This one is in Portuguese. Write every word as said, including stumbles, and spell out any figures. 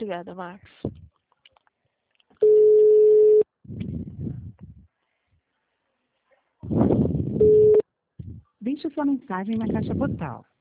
Obrigada, Marcos. Deixe sua mensagem na caixa postal.